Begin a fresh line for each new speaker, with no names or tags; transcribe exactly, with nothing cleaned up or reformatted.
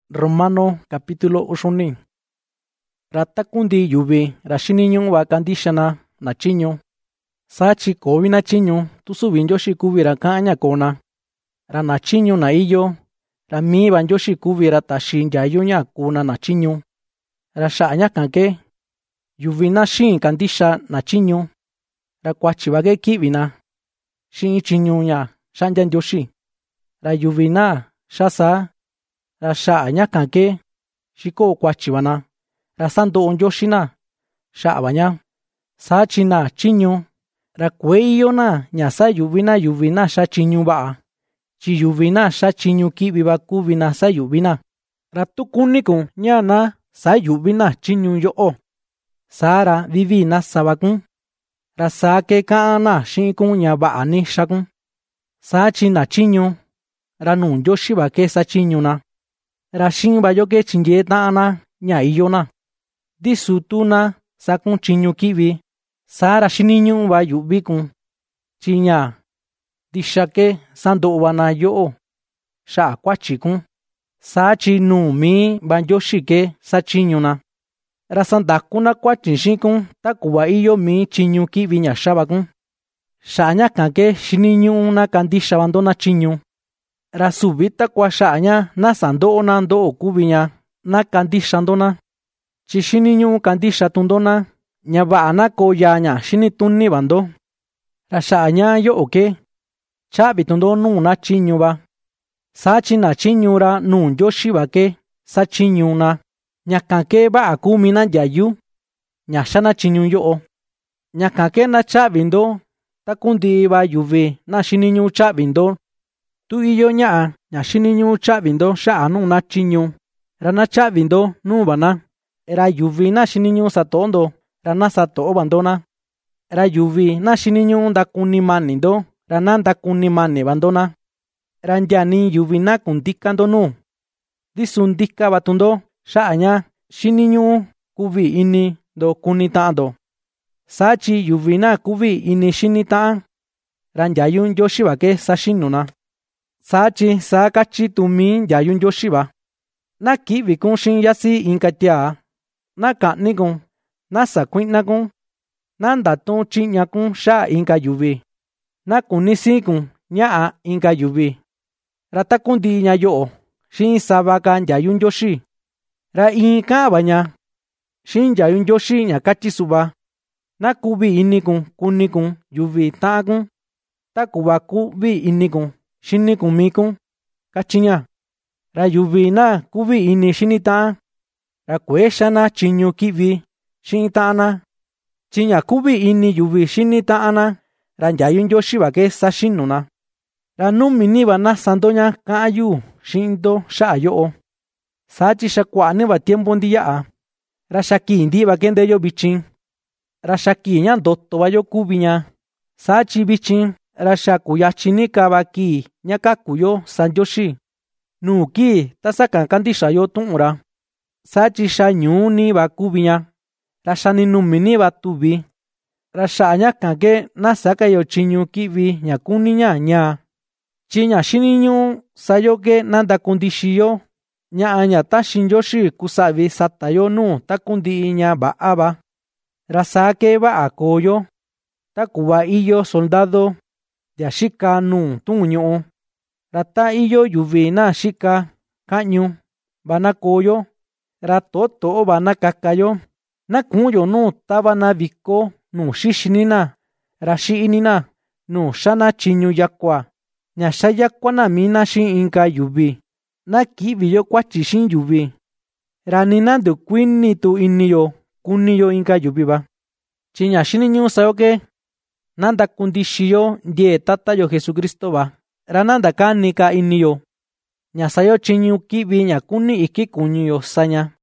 Romano capítulo uxuni. Ratakundi yuvi rashiniñu wa kandixana na chiñu. Sachi kovi na chiñu tusubi nyoshi kuvi ra ka'ña kona. Ra na chiñu na iyo. Ra mi va nyoshi kuvi ra taxi ndyayuña kuna na chiñu. Ra xa'ña kanke. Yuvi na xin kandixa na chiñu. Ra kuachi va ke kivi na. Xin chiñu ña xa'ndya nyoshi. Ra yuvi na xasa. Ra xa'ña kanke. Xiko kuachi va na. Ra sando'o nyoshi na. Xa'a va ña. Sachi na chiñu. Ra kue iyo na ña sa yuvi na yuvi na xa chiñu va'a. Chi yuvi na xa chiñu kivi va kuvi na sa yuvi na. Ra tu kuni kun ña na sa yuvi na chiñu yo'o. Sa ra vivi na sava kun. Ra sa ke ka'an na xi'in kun ña va'a ni xa kun. Sachi na chiñu. Ra nu nyoshi va ke sa chiñu na. Ra xin va yo ke chinye ta'an na ña iyo na. Disu tu na sa kun chiñu kivi. Sa ra xiniñu va yuvi kun. Chi ña ndixa ke sando'o va na yo'o. Xa'a kuachi kun. Sachi nu mi va nyoshi ke sa chiñu na. Ra sandaku na kuachi xi'in kun takuva iyo mi chiñu kivi ña xa va kun. Xa'a ña kanke xiniñu na kandixa va ndo na chiñu. Ra suvi takua xa'a ña na sando'o na ndo'o kuvi ña na kandixa ndo na. Chi xiniñu kandixa tu ndo na ña va'a na koo yaa ña xini tuni va ndo. Ra xa'a ña yo'o ke cha'vi tu ndo nuu na chiñu va. Sachi na chiñu ra nu nyoshi va ke sa chiñu na. Ña kanke va'a kumi na ndyayu. Ña xa na chiñu yo'o. Ña kanke na cha'vi ndo takundi va yuvi na xiniñu cha'vi ndo. Tu iyo ña'a ña xiniñu cha'vi ndo xa'a nuu na chiñu. Ra na cha'vi ndo nuu va na. Ra yuvi na xiniñu sato'o ndo. Ra na sato'o va ndo na. Ra yuvi na xiniñu ndakuni mani ndo. Ra na ndakuni mani va ndo na. Ra ndyani yuvi na kundika ndo nuu. Disu ndika va tu ndo xa'a ña xiniñu kuvi ini ndo kuni ta'an ndo. Sachi yuvi na kuvi ini xini ta'an. Ra ndyayu nyoshi va ke sa xinu na. Sachi sa kachi tu mi ndyayu nyoshi va. Na ki'vi kun xi'in yasi inka tiaa. Na ka'ni kun. Na sakui'na kun. Na ndatun chi'ña kun xa'a inka yuvi. Na kuni siin kun ña'a inka yuvi. Ra takundi ña yo'o xi'in sava ka ndyayu nyoshi. Ra in ka'an va ña xi'in ndyayu nyoshi ña kachi su'va. Na kuvi ini kun kuni kun yuvi ta'an kun. Takuva kuvi ini kun xini kun mi kun. Kachi ña. Ra yuvi na kuvi ini xini ta'an. Ra kue xa na chiñu kivi xi'in ta'an na. Chi ña kuvi ini yuvi xini ta'an na. Ra ndyayu nyoshi va ke sa xinu na. Ra numini va na sando ña ka'an yu xi'in ndo xa'a yo'o. Sachi xa kua'a ni va tiempo ndi ya'a. Ra xa kii ndi va ke ndeyo vichin. Ra xa kii ña ndoto va yo kuvi ña. Sachi vichin ra xa kuyachi ni ka va kii ña kaku yo sa nyoshi. Nuu kii ta saka kandixa yo tu'un ra. Sachi xa ñuu ni va kuvi ña. Ra xa ni numi ni va tuvi. Ra xa'a ña kanke na saka yo chiñu kivi ña kuni ña ñaa. Chi ña xiniñu sa yo ke na ndakundixi yo ña'a ña taxi nyoshi kusa'vi sata yo nuu takundi'i ña va'a va. Ra saa ke va'a koo yo. Takuva iyo soldado ndya xika nuu tu'un ñu'u. Ra ta iyo yuvi na xika ka'ñu va na koo yo. Ra to'o to'o va na kaka yo. Na ku'un yo nuu tava na viko nuu xixini na. Ra xi'ini na nuu xa na chiñu yakua. Ña xa yakua na mi na xi'in inka yuvi. Na ki'vi yo kuachi xi'in yuvi. Ra ni na ndukuini tu ini yo kuni yo inka yuvi va. Chi ña xiniñu sa yo ke na ndakundixi yo ndie tata yo Jesucristo va. Ra na ndakani ka ini yo. Ña sa yo chiñu ki'vi ña kuni iki kuñu yo sa ña.